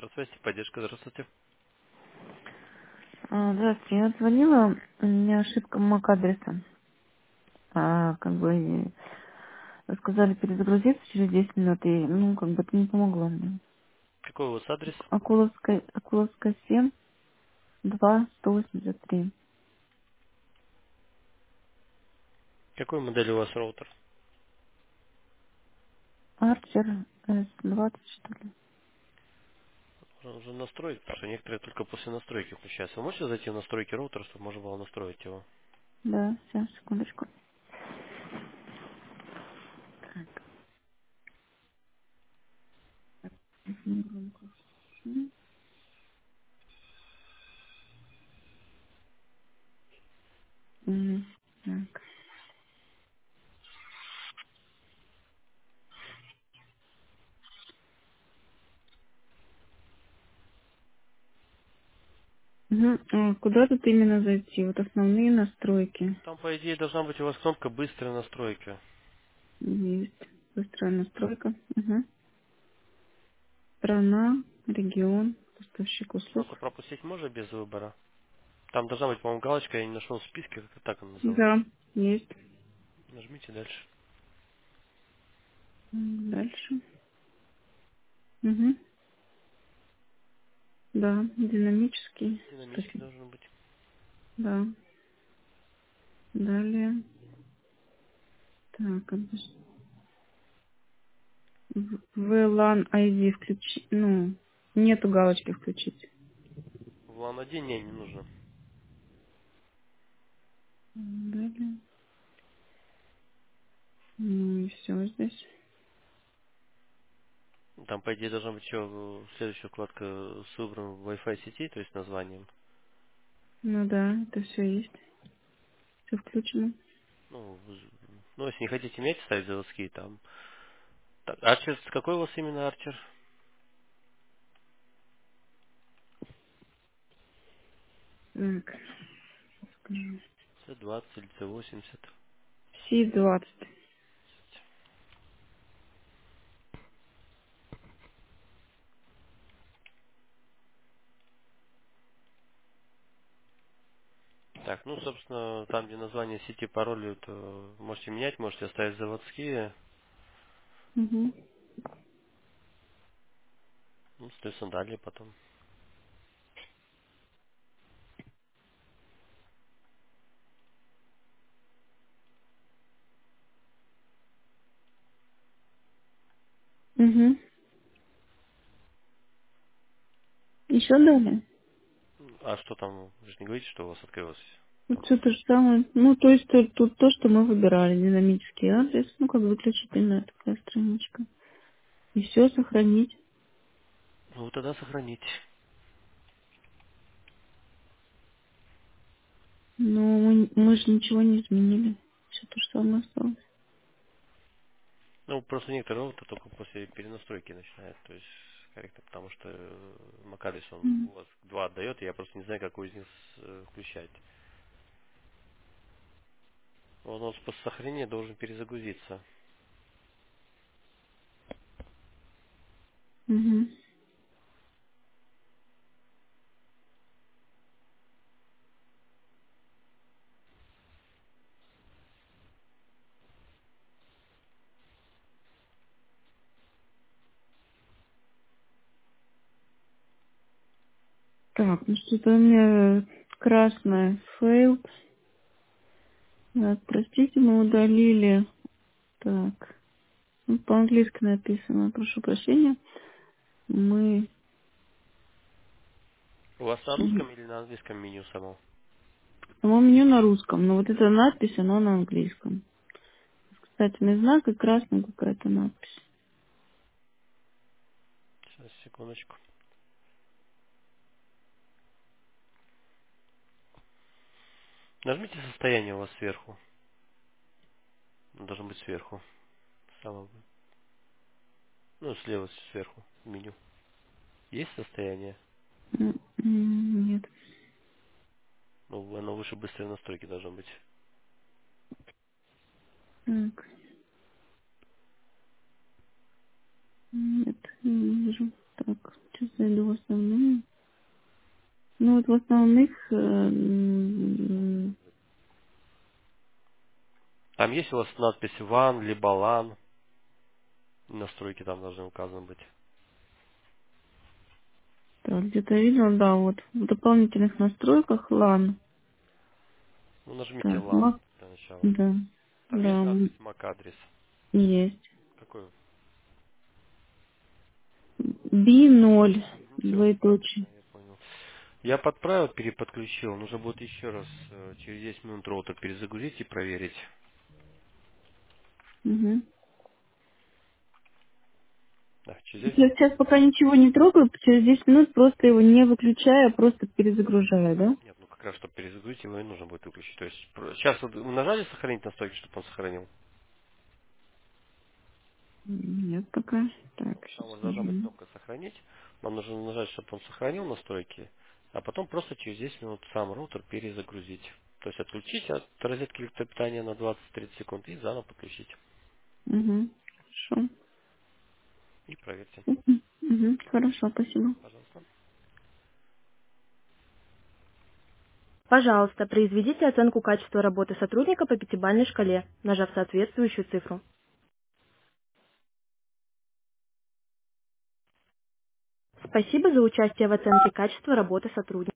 Центр связи, поддержка, здравствуйте. Здравствуйте, я звонила, у меня ошибка MAC-адреса. Как бы сказали перезагрузиться через 10 минут, и, как бы это не помогло мне. Какой у вас адрес? Акуловская 7, 2, 183. Какой модель у вас роутер? Арчер S20, что ли? Нужно уже настроить, потому что некоторые только после настройки включаются. Вы можете зайти в настройки роутера, чтобы можно было настроить его? Да, сейчас, секундочку. Мгм. Так. Мгм. Куда тут именно зайти? Вот основные настройки. Там, по идее, должна быть у вас кнопка «Быстрые настройки». Есть. Быстрая настройка. Угу. Страна, регион, поставщик Кнопку услуг. пропустить можно без выбора? Там должна быть, по-моему, галочка, я не нашел в списке, как так она называется. Да, есть. Нажмите дальше. Дальше. Угу. Да, динамический. Динамически Спасибо. должен быть. Да. Далее. Так, VLAN ID включи. Ну, нету галочки включить. В LAN 1 не нужно. Далее. Ну и все здесь. Там, по идее, должна быть еще следующая вкладка с выбором Wi-Fi сети, то есть названием. Ну да, это все есть. Все включено. Ну, ну, если не хотите иметь, ставить заводские там. Так, Арчер, какой у вас именно Арчер? Так, скажу. C20 или C80? C20. Так, ну, собственно, там, где название сети, пароли, то можете менять, можете оставить заводские. Угу. Ну, соответственно, далее потом. Угу. Еще далее? А что там? Вы же не говорите, что у вас открылось? Вот Там. все то же самое. Ну, то есть тут то, что мы выбирали, динамический адрес, ну, как заключительная такая страничка. И все сохранить. Ну, тогда сохраните. Но мы же ничего не изменили. Все то же самое осталось. Ну, просто некоторые роутеры только после перенастройки начинают. То есть, корректно, потому что MAC-адрес он М. у вас два отдает, и я просто не знаю, какой из них включать. Он у нас после сохранения должен перезагрузиться. Мгм. Так, ну что-то у меня красное фейл. Так, простите, мы удалили. Так, ну, по-английски написано. Прошу прощения. Мы... У вас на Мгм. русском или на английском меню само? Само меню на русском, но вот эта надпись, она на английском. Кстати, знак и красная какая-то надпись. Сейчас, секундочку. Нажмите состояние у вас сверху. Он должен быть сверху. Самого. Ну, слева сверху меню. Есть состояние? Нет. Ну, оно выше быстрой настройки должно быть. Так, нет, не вижу. Так. Сейчас зайду в основные. Ну вот в основных Там есть у вас надпись WAN, либо LAN. Настройки там должны указаны быть. так, где-то видела, да, вот в дополнительных настройках LAN. Ну, нажмите Так, LAN Mac, для начала. да, Там есть да, надпись MAC адрес. есть. Какой? B0, Все, двоеточие. я понял. Я подправил, переподключил. Нужно будет еще раз через 10 минут роутер перезагрузить и проверить. Угу. Да, через 10 Я минут. сейчас пока ничего не трогаю, через 10 минут просто его не выключаю, а просто перезагружаю, да? Нет, ну как раз, чтобы перезагрузить, его и нужно будет выключить. То есть сейчас вот вы нажали сохранить настройки, чтобы он сохранил. Нет пока. Так, Там у сейчас вас должна быть нажму. кнопка сохранить. Вам нужно нажать, чтобы он сохранил настройки, а потом просто через 10 минут сам роутер перезагрузить. То есть отключить от розетки электропитания на 20-30 секунд и заново подключить. Угу. Хорошо. И проверьте, Угу. Хорошо, спасибо. пожалуйста. Пожалуйста, произведите оценку качества работы сотрудника по пятибалльной шкале, нажав соответствующую цифру. Спасибо за участие в оценке качества работы сотрудника.